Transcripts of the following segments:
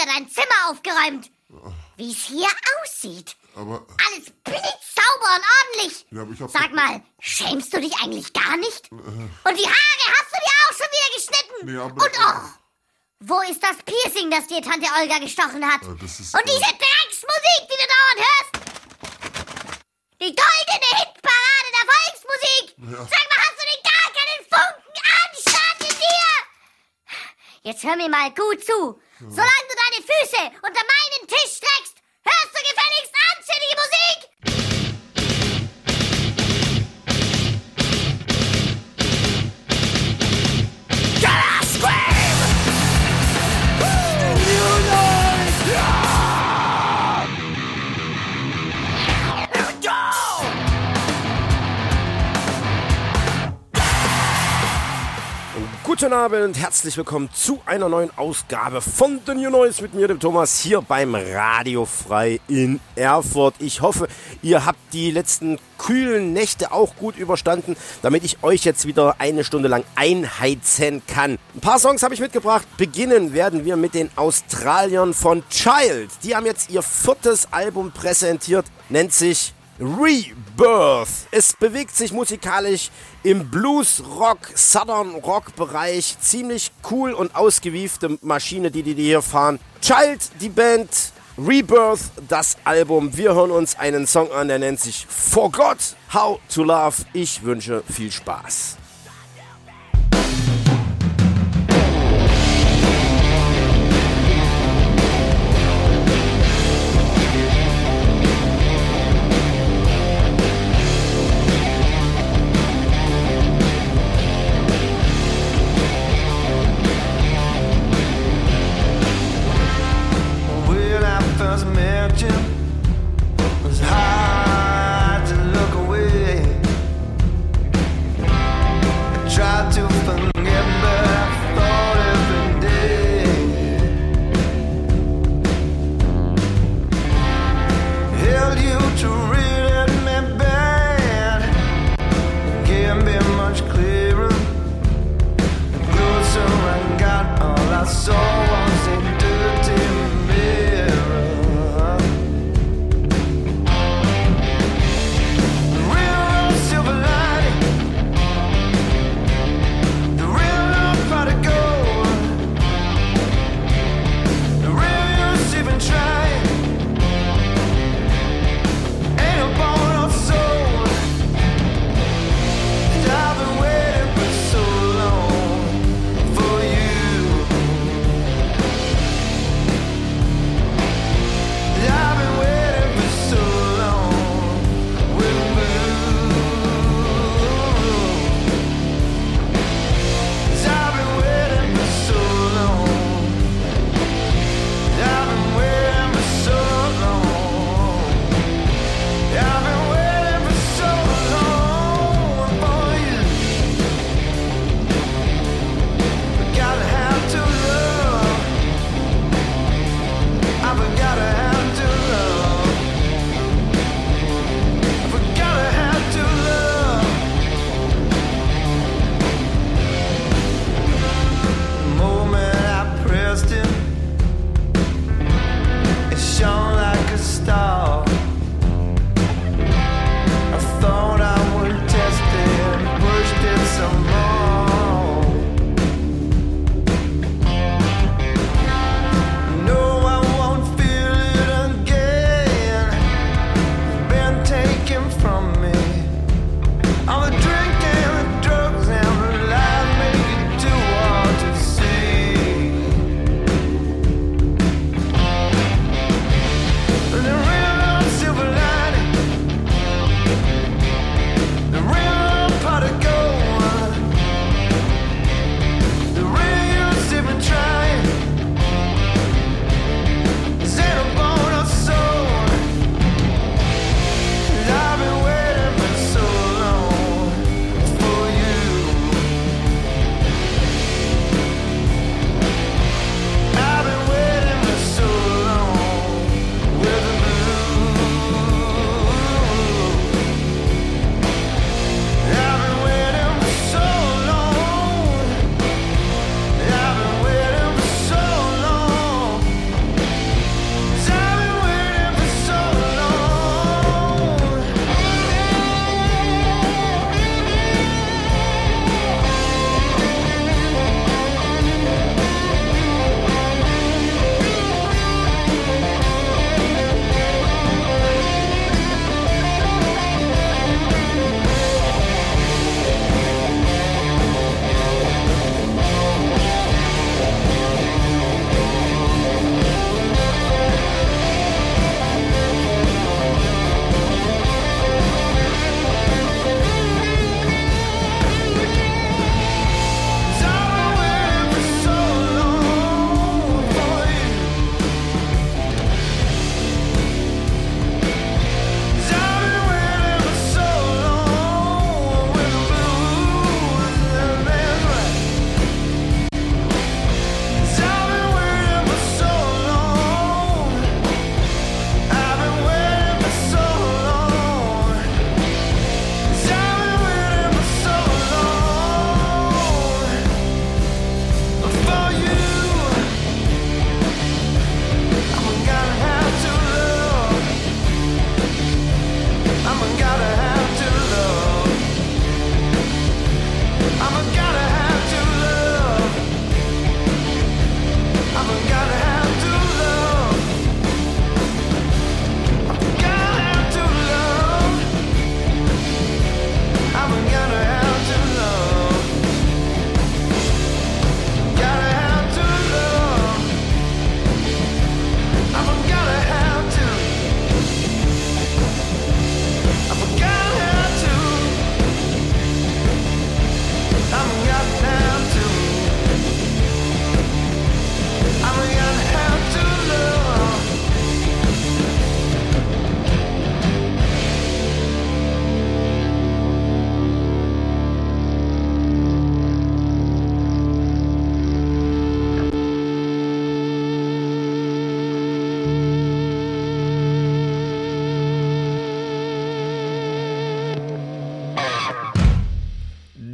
wieder dein Zimmer aufgeräumt. Wie es hier aussieht. Aber... Alles blitzsauber und ordentlich. Ja, aber ich hab... Sag mal, schämst du dich eigentlich gar nicht? Und die Haare hast du dir auch schon wieder geschnitten? Nee, aber... Und wo ist das Piercing, das dir Tante Olga gestochen hat? Das ist, und diese Drecksmusik, die du dauernd hörst? Die goldene Hitparade der Volksmusik! Ja. Sag mal, hast du denn gar keinen Funken Anstand in dir? Jetzt hör mir mal gut zu. Solange du deine Füße unter meinen Tisch streckst, hörst du gefälligst anständige Musik! Guten Abend, herzlich willkommen zu einer neuen Ausgabe von The New Noise mit mir, dem Thomas, hier beim Radio Frei in Erfurt. Ich hoffe, ihr habt die letzten kühlen Nächte auch gut überstanden, damit ich euch jetzt wieder eine Stunde lang einheizen kann. Ein paar Songs habe ich mitgebracht. Beginnen werden wir mit den Australiern von Child. Die haben jetzt ihr 4. Album präsentiert, nennt sich Rebirth. Es bewegt sich musikalisch im Blues, Rock, Southern Rock Bereich. Ziemlich cool und ausgewiefte Maschine, die hier fahren. Child, die Band, Rebirth, das Album. Wir hören uns einen Song an, der nennt sich Forgot How to Love. Ich wünsche viel Spaß. Was hard to look away.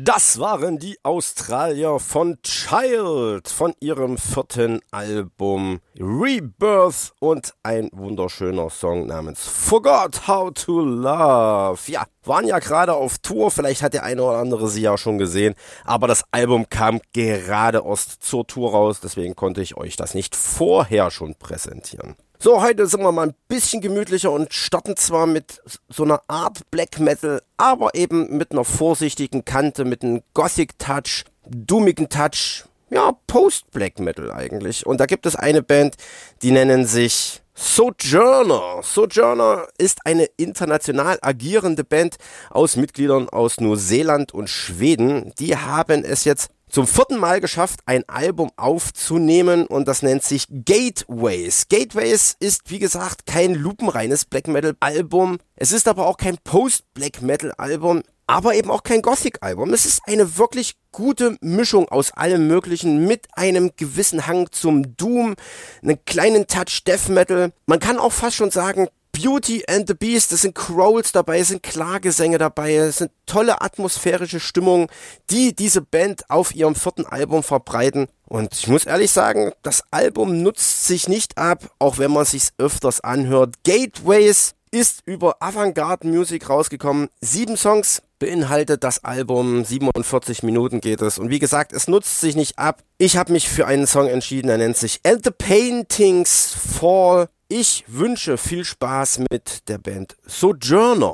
Das waren die Australier von Child von ihrem 4. Album Rebirth und ein wunderschöner Song namens Forgot How to Love. Ja, waren ja gerade auf Tour, vielleicht hat der eine oder andere sie ja schon gesehen, aber das Album kam gerade erst zur Tour raus, deswegen konnte ich euch das nicht vorher schon präsentieren. So, heute sind wir mal ein bisschen gemütlicher und starten zwar mit so einer Art Black Metal, aber eben mit einer vorsichtigen Kante, mit einem Gothic-Touch, doomigen Touch, ja, Post-Black Metal eigentlich. Und da gibt es eine Band, die nennen sich Sojourner. Sojourner ist eine international agierende Band aus Mitgliedern aus Neuseeland und Schweden. Die haben es jetzt zum 4. Mal geschafft, ein Album aufzunehmen und das nennt sich Gateways. Gateways ist, wie gesagt, kein lupenreines Black Metal Album. Es ist aber auch kein Post-Black Metal Album, aber eben auch kein Gothic Album. Es ist eine wirklich gute Mischung aus allem Möglichen mit einem gewissen Hang zum Doom, einen kleinen Touch Death Metal. Man kann auch fast schon sagen, Beauty and the Beast, es sind Growls dabei, es sind Klagesänge dabei, es sind tolle atmosphärische Stimmungen, die diese Band auf ihrem 4. Album verbreiten. Und ich muss ehrlich sagen, das Album nutzt sich nicht ab, auch wenn man sich's öfters anhört. Gateways ist über Avantgarde Music rausgekommen. 7 Songs beinhaltet das Album, 47 Minuten geht es. Und wie gesagt, es nutzt sich nicht ab. Ich habe mich für einen Song entschieden, der nennt sich And the Paintings Fall. Ich wünsche viel Spaß mit der Band Sojourner.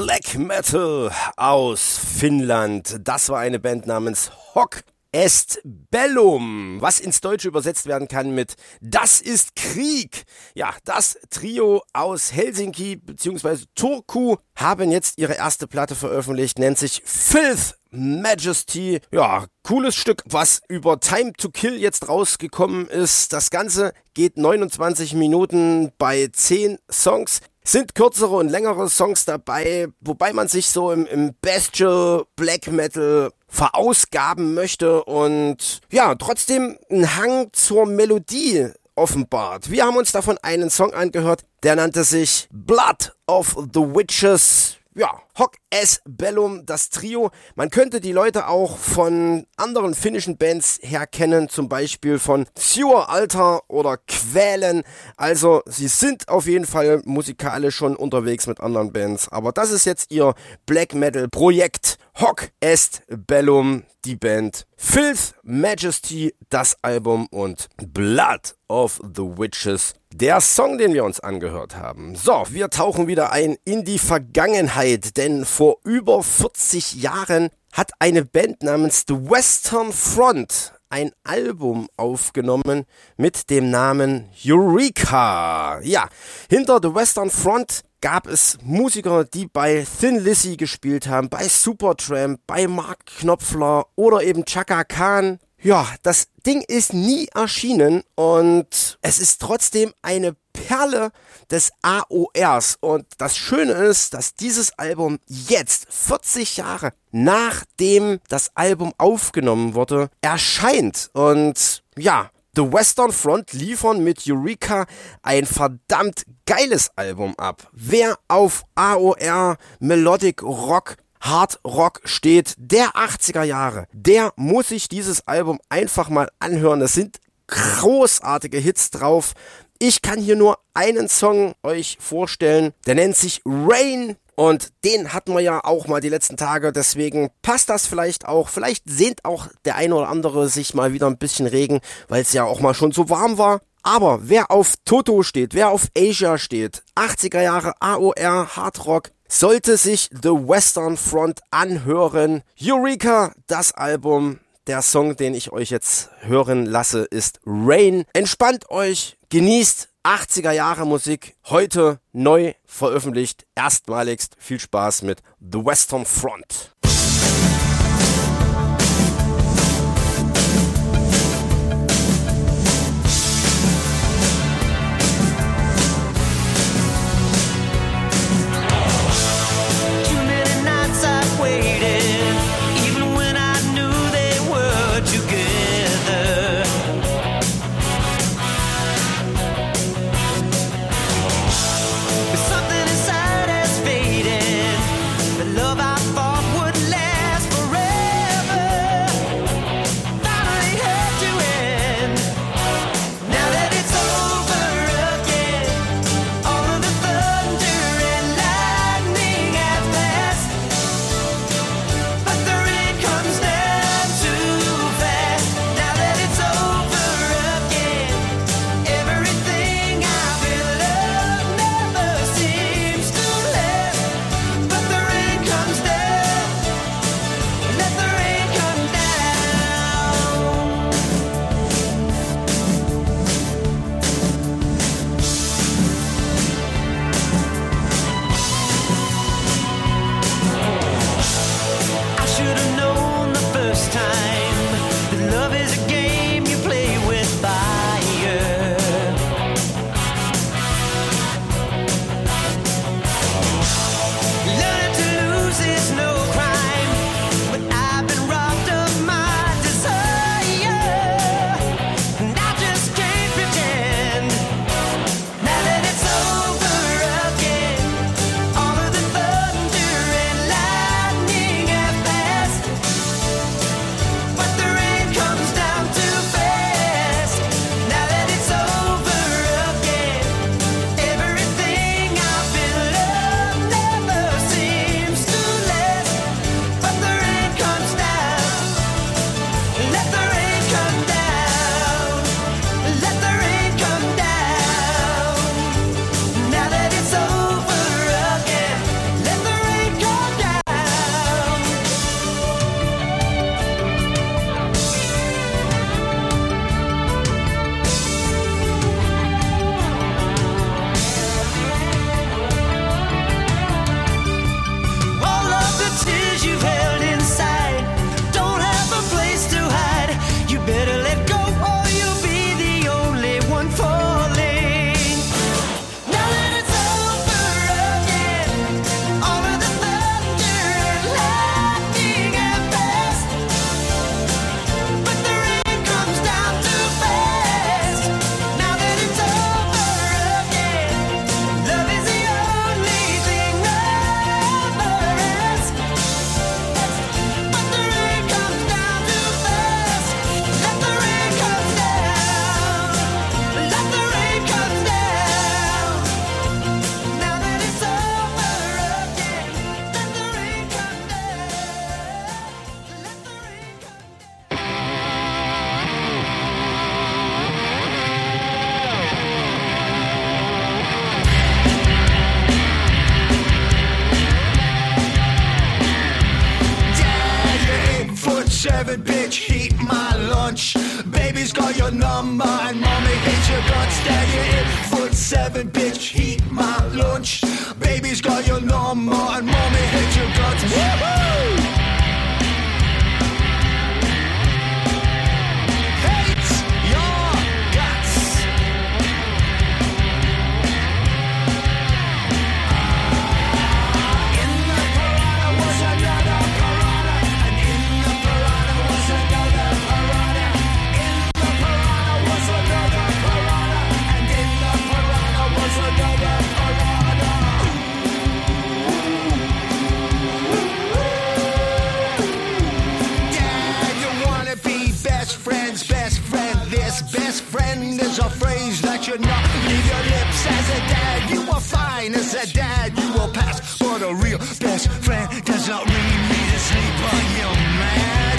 Black Metal aus Finnland. Das war eine Band namens Hoc Est Bellum, was ins Deutsche übersetzt werden kann mit Das ist Krieg. Ja, das Trio aus Helsinki bzw. Turku haben jetzt ihre erste Platte veröffentlicht, nennt sich Filth Majesty. Ja, cooles Stück, was über Time to Kill jetzt rausgekommen ist. Das Ganze geht 29 Minuten bei 10 Songs. Sind kürzere und längere Songs dabei, wobei man sich so im Bestial Black Metal verausgaben möchte und ja, trotzdem einen Hang zur Melodie offenbart. Wir haben uns davon einen Song angehört, der nannte sich Blood of the Witches. Ja, Hoc Est Bellum, das Trio. Man könnte die Leute auch von anderen finnischen Bands her kennen, zum Beispiel von Sewer Altar oder Quälen. Also sie sind auf jeden Fall musikalisch schon unterwegs mit anderen Bands. Aber das ist jetzt ihr Black Metal Projekt. Hoc Est Bellum, die Band. Filth Majesty, das Album und Blood of the Witches, der Song, den wir uns angehört haben. So, wir tauchen wieder ein in die Vergangenheit, denn vor über 40 Jahren hat eine Band namens The Western Front ein Album aufgenommen mit dem Namen Eureka. Ja, hinter The Western Front gab es Musiker, die bei Thin Lizzy gespielt haben, bei Supertramp, bei Mark Knopfler oder eben Chaka Khan. Ja, das Ding ist nie erschienen und es ist trotzdem eine Perle des AORs. Und das Schöne ist, dass dieses Album jetzt, 40 Jahre nachdem das Album aufgenommen wurde, erscheint. Und ja, The Western Front liefern mit Eureka ein verdammt geiles Album ab. Wer auf AOR, Melodic Rock, Hard Rock steht, der 80er Jahre, der muss sich dieses Album einfach mal anhören. Es sind großartige Hits drauf. Ich kann hier nur einen Song euch vorstellen, der nennt sich Rain. Und den hatten wir ja auch mal die letzten Tage, deswegen passt das vielleicht auch. Vielleicht sehnt auch der eine oder andere sich mal wieder ein bisschen Regen, weil es ja auch mal schon so warm war. Aber wer auf Toto steht, wer auf Asia steht, 80er Jahre AOR, Hard Rock, sollte sich The Western Front anhören. Eureka, das Album. Der Song, den ich euch jetzt hören lasse, ist Rain. Entspannt euch, genießt 80er Jahre Musik, heute neu veröffentlicht, erstmaligst. Viel Spaß mit The Western Front. Something inside has faded. The love I thought would last. Baby's got your number and mommy hates your guts. Dad, you're 8'7", bitch, heat my lunch. Baby's got your number and mommy hates your guts. Woohoo! Hates your guts. In the piranha was another piranha, and in the piranha was another piranha. In the piranha was another piranha, and in the piranha was another piranha. Dad, you wanna be best friends, best friend. This best friend is a phrase that should not leave your lips. As a dad, you are fine. As a dad, you will pass. But a real best friend does not read me to sleep. Are you mad?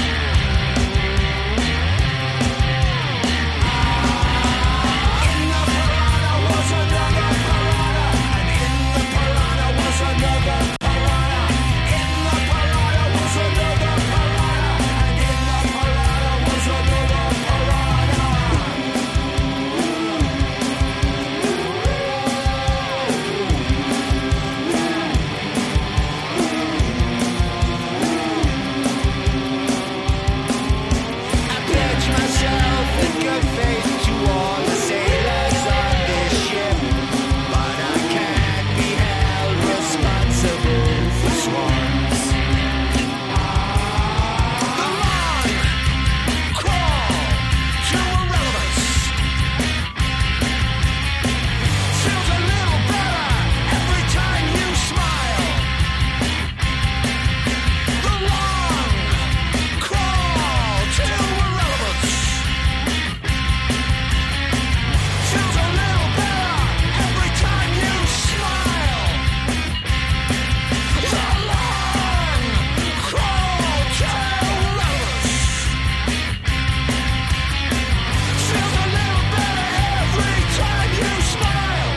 In the piranha was another piranha, and in the piranha was another piranha. In the piranha was another piranha, and in the piranha was another piranha. I pledge myself in good faith to all the sailors on this ship, but I can't be held responsible for swarms. The long crawl to irrelevance feels a little better every time you smile. The long crawl to irrelevance feels a little better every time you smile. The long crawl to irrelevance feels a little better every time you smile.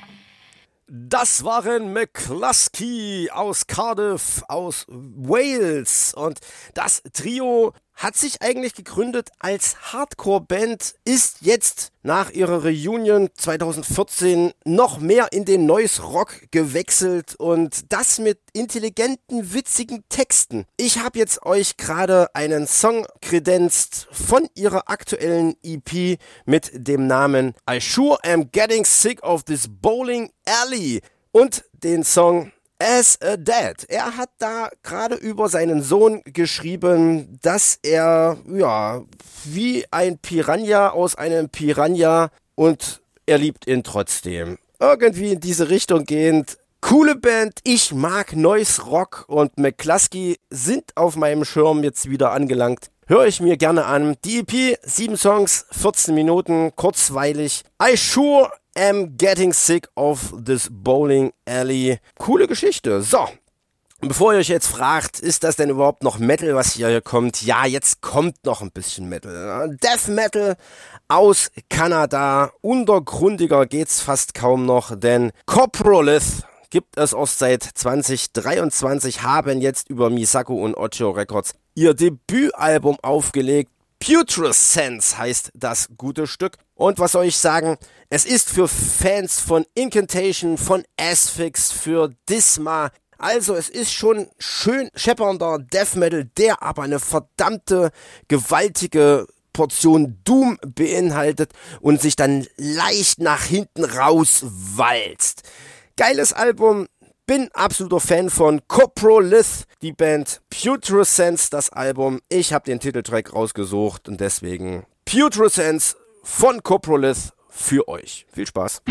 Das waren McCluskey aus Cardiff, aus Wales. Und das Trio hat sich eigentlich gegründet als Hardcore-Band, ist jetzt nach ihrer Reunion 2014 noch mehr in den Noise Rock gewechselt und das mit intelligenten, witzigen Texten. Ich habe jetzt euch gerade einen Song kredenzt von ihrer aktuellen EP mit dem Namen I Sure Am Getting Sick of This Bowling Alley und den Song As a Dad. Er hat da gerade über seinen Sohn geschrieben, dass er, ja, wie ein Piranha aus einem Piranha und er liebt ihn trotzdem. Irgendwie in diese Richtung gehend. Coole Band, ich mag Noise Rock und McCluskey sind auf meinem Schirm jetzt wieder angelangt. Höre ich mir gerne an. Die EP, 7 Songs, 14 Minuten, kurzweilig. I Sure Am Getting Sick of This Bowling Alley. Coole Geschichte. So, bevor ihr euch jetzt fragt, ist das denn überhaupt noch Metal, was hier kommt? Ja, jetzt kommt noch ein bisschen Metal. Death Metal aus Kanada. Untergrundiger geht's fast kaum noch, denn Coprolith gibt es erst seit 2023, haben jetzt über Misako und Ocho Records ihr Debütalbum aufgelegt. Putrescence heißt das gute Stück. Und was soll ich sagen? Es ist für Fans von Incantation, von Asphyx, für Disma. Also es ist schon schön scheppernder Death Metal, der aber eine verdammte, gewaltige Portion Doom beinhaltet und sich dann leicht nach hinten rauswalzt. Geiles Album. Bin absoluter Fan von Coprolith, die Band Putrescence, das Album. Ich habe den Titeltrack rausgesucht und deswegen Putrescence von Coprolith für euch. Viel Spaß.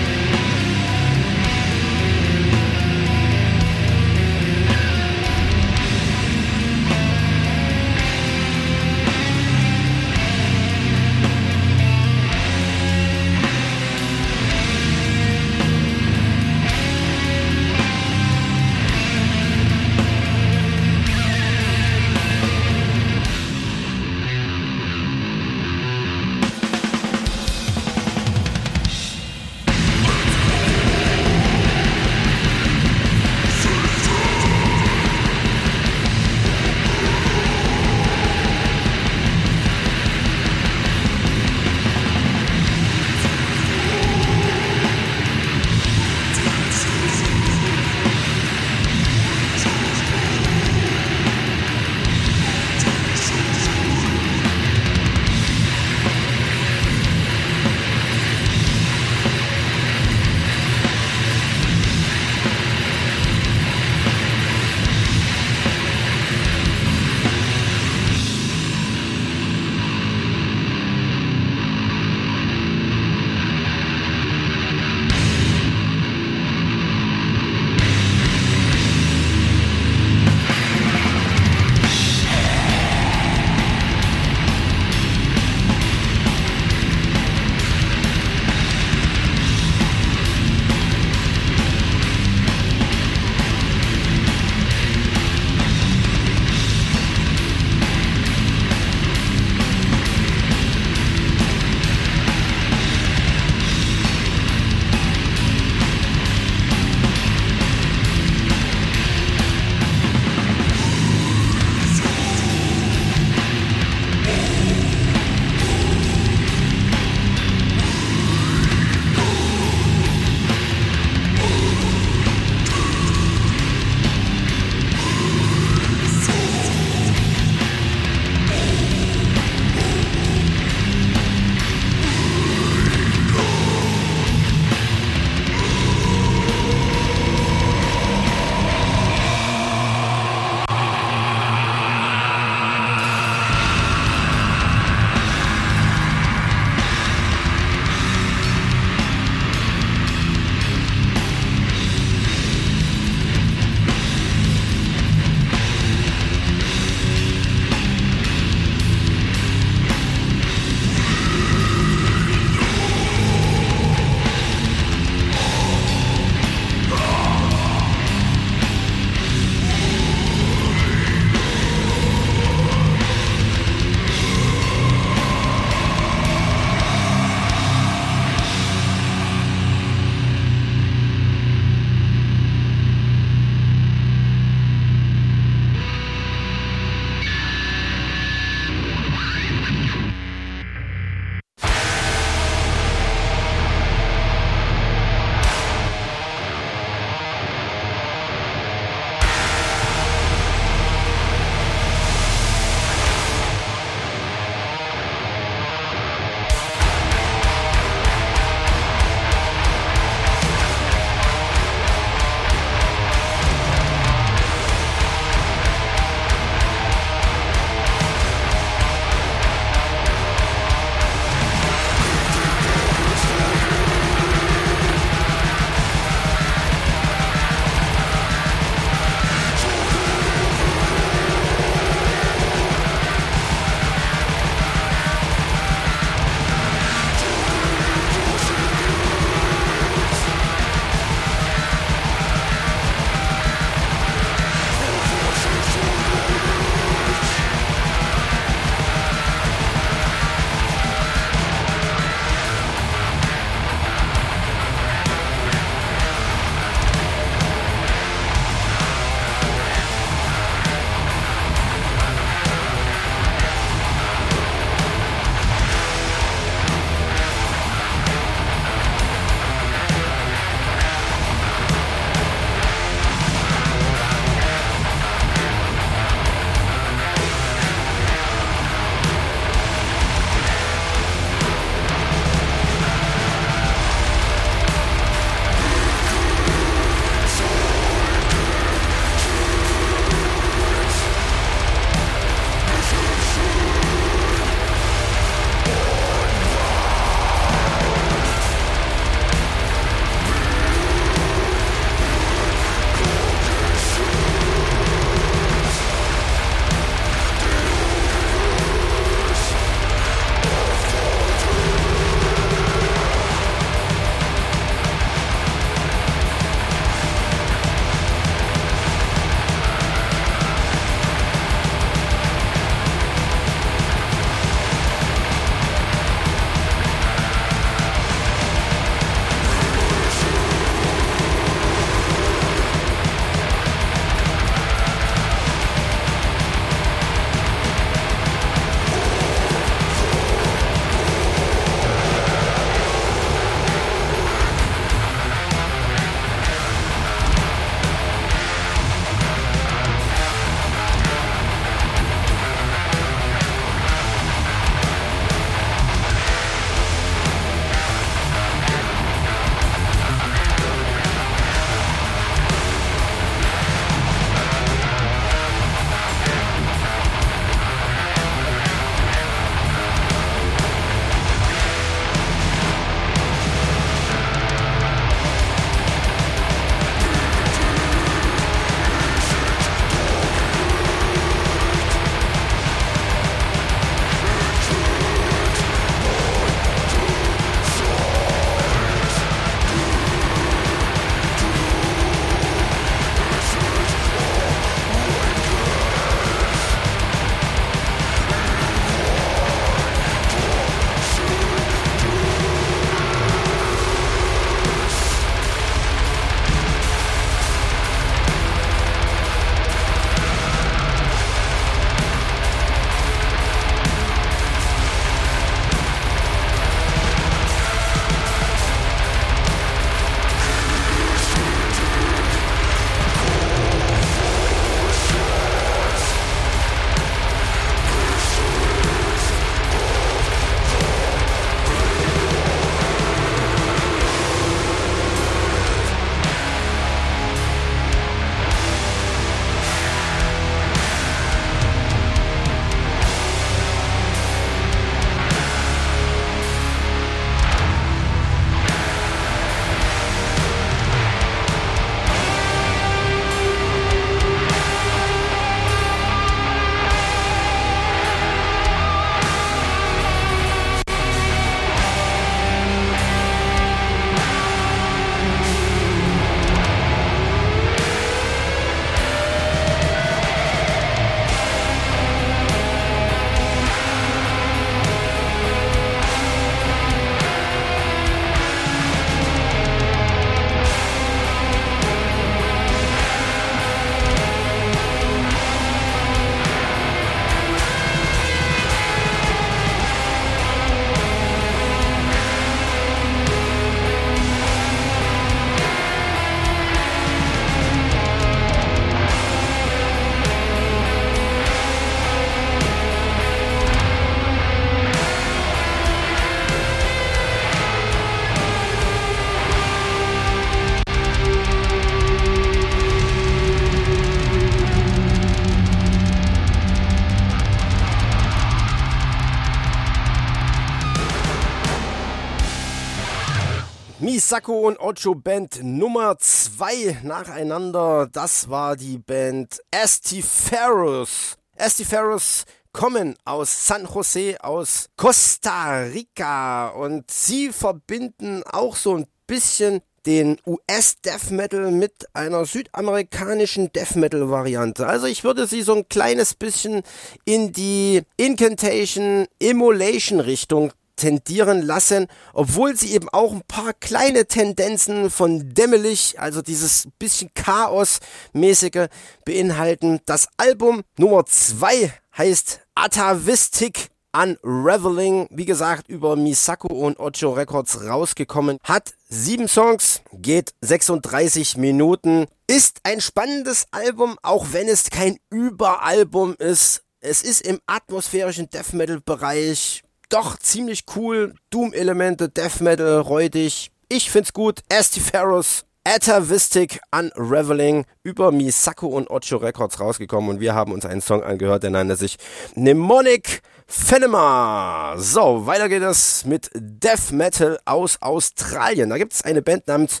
Misako und Ocho Band Nummer 2 nacheinander. Das war die Band Estiferos. Estiferos kommen aus San Jose, aus Costa Rica. Und sie verbinden auch so ein bisschen den US-Death Metal mit einer südamerikanischen Death Metal Variante. Also ich würde sie so ein kleines bisschen in die Incantation, Immolation Richtung tendieren lassen, obwohl sie eben auch ein paar kleine Tendenzen von dämmerlich, also dieses bisschen Chaos-mäßige beinhalten. Das Album Nummer 2 heißt Atavistic Unraveling, wie gesagt, über Misako und Ocho Records rausgekommen, hat 7 Songs, geht 36 Minuten, ist ein spannendes Album, auch wenn es kein Überalbum ist. Es ist im atmosphärischen Death Metal Bereich doch ziemlich cool, Doom-Elemente, Death Metal, räudig. Ich find's gut. Estiferos, Atavistic Unraveling, über Misako und Ocho Records rausgekommen und wir haben uns einen Song angehört, der nannte sich Mnemonic Phenema. So, weiter geht es mit Death Metal aus Australien. Da gibt es eine Band namens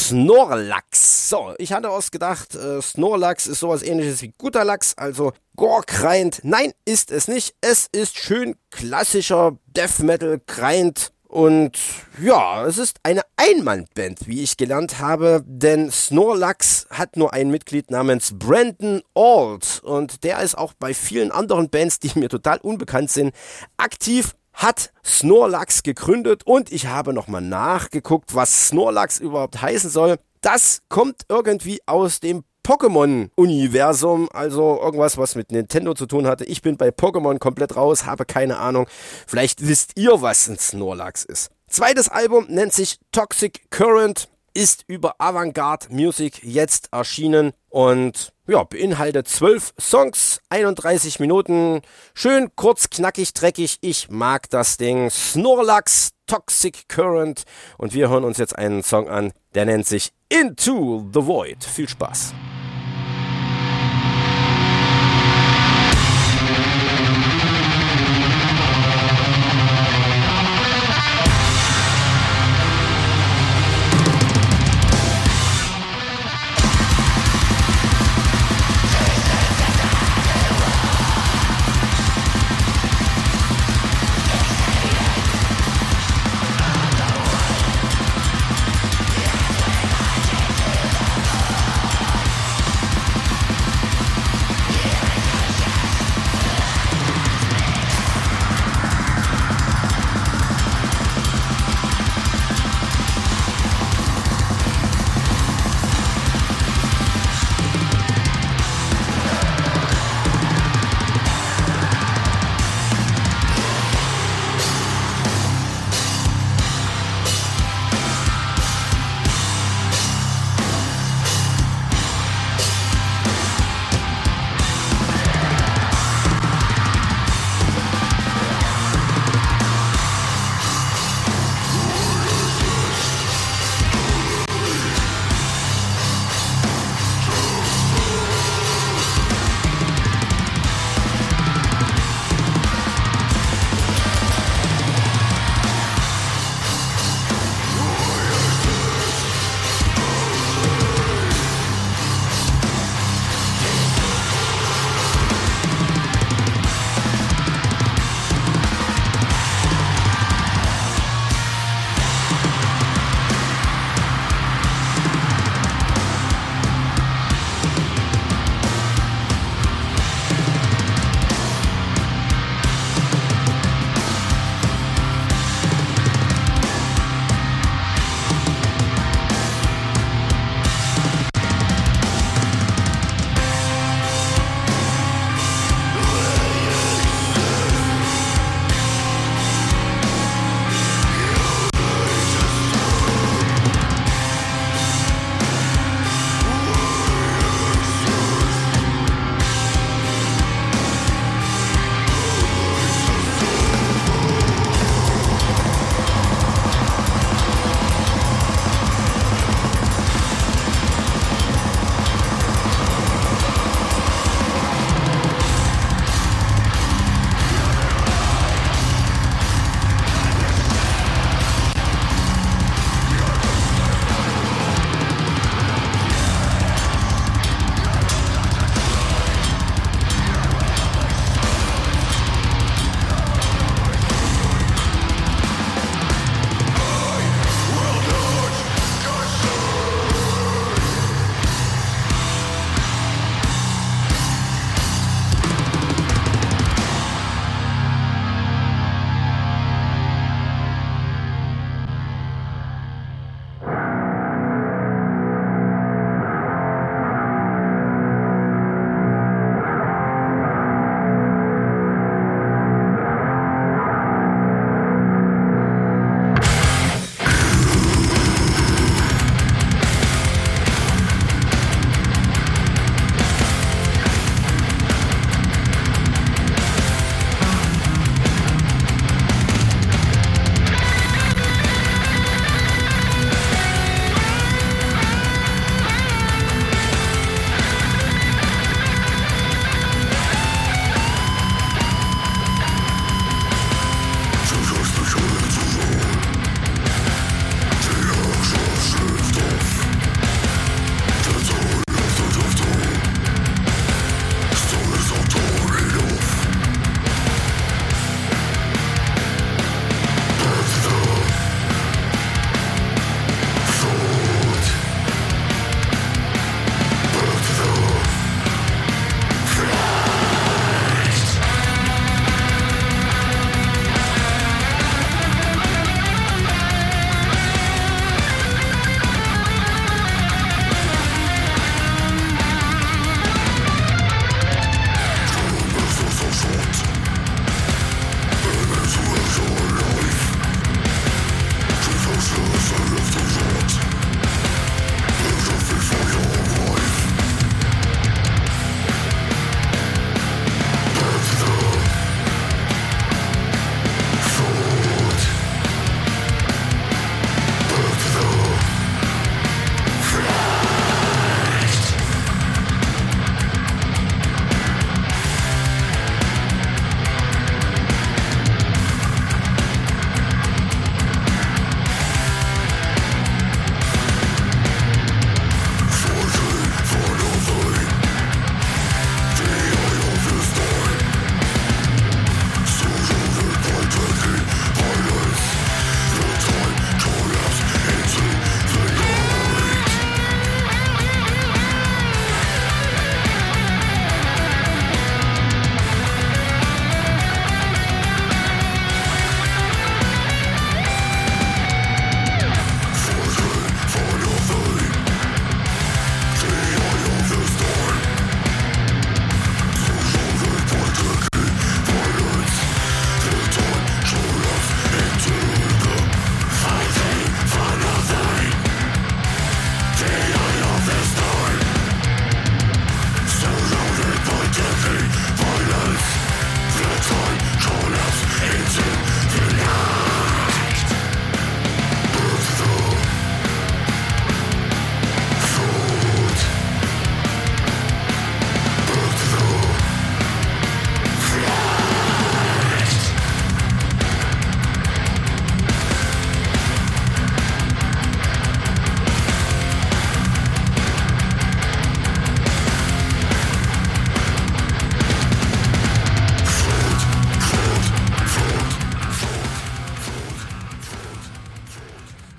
Snorlax. So, ich hatte ausgedacht, Snorlax ist sowas ähnliches wie guter Lachs, also Gore-Grind. Nein, ist es nicht. Es ist schön klassischer Death Metal Grind. Und ja, es ist eine Einmannband, wie ich gelernt habe, denn Snorlax hat nur ein Mitglied namens Brandon Ault und der ist auch bei vielen anderen Bands, die mir total unbekannt sind, aktiv, hat Snorlax gegründet und ich habe nochmal nachgeguckt, was Snorlax überhaupt heißen soll. Das kommt irgendwie aus dem Pokémon-Universum, also irgendwas, was mit Nintendo zu tun hatte. Ich bin bei Pokémon komplett raus, habe keine Ahnung. Vielleicht wisst ihr, was ein Snorlax ist. Zweites Album nennt sich Toxic Current, ist über Avantgarde Music jetzt erschienen und ja, beinhaltet 12 Songs, 31 Minuten. Schön kurz, knackig, dreckig. Ich mag das Ding. Snorlax, Toxic Current. Und wir hören uns jetzt einen Song an, der nennt sich Into the Void. Viel Spaß.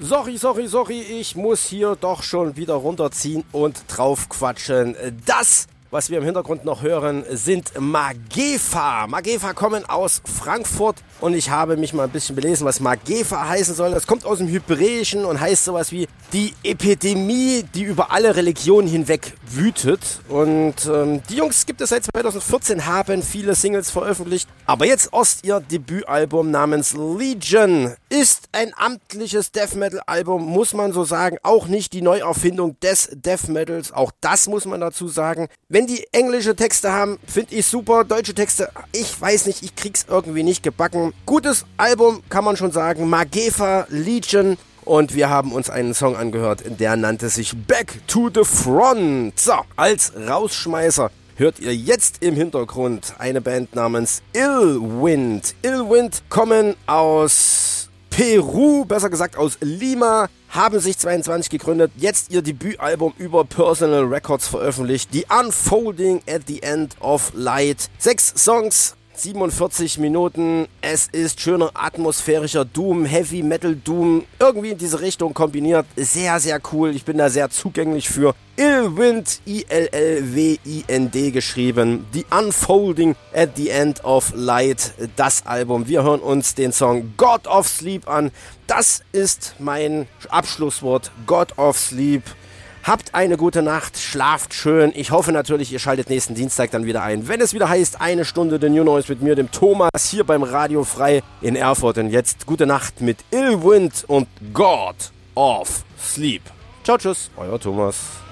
Sorry, ich muss hier doch schon wieder runterziehen und drauf quatschen. Das, was wir im Hintergrund noch hören, sind Magefa. Magefa kommen aus Frankfurt und ich habe mich mal ein bisschen belesen, was Magefa heißen soll. Das kommt aus dem Hebräischen und heißt sowas wie die Epidemie, die über alle Religionen hinweg wütet. Und die Jungs gibt es seit 2014, haben viele Singles veröffentlicht. Aber jetzt erst ihr Debütalbum namens Legion. Ist ein amtliches Death Metal Album, muss man so sagen. Auch nicht die Neuerfindung des Death Metals. Auch das muss man dazu sagen. Wenn die englische Texte haben, finde ich super. Deutsche Texte, ich weiß nicht, ich krieg's irgendwie nicht gebacken. Gutes Album, kann man schon sagen. Magefa, Legion. Und wir haben uns einen Song angehört, der nannte sich Back to the Front. So, als Rausschmeißer hört ihr jetzt im Hintergrund eine Band namens Illwind. Illwind kommen aus Peru, besser gesagt aus Lima, haben sich 22 gegründet, jetzt ihr Debütalbum über Personal Records veröffentlicht, The Unfolding at the End of Light. 6 Songs, 47 Minuten, es ist schöner atmosphärischer Doom, Heavy Metal Doom, irgendwie in diese Richtung kombiniert, sehr, sehr cool, ich bin da sehr zugänglich für. Illwind, I-L-L-W-I-N-D geschrieben, The Unfolding at the End of Light, das Album. Wir hören uns den Song God of Sleep an, das ist mein Abschlusswort, God of Sleep. Habt eine gute Nacht, schlaft schön. Ich hoffe natürlich, ihr schaltet nächsten Dienstag dann wieder ein, wenn es wieder heißt, 1 Stunde The New Noise mit mir, dem Thomas, hier beim Radio Frei in Erfurt. Und jetzt gute Nacht mit Illwind und God of Sleep. Ciao, tschüss, euer Thomas.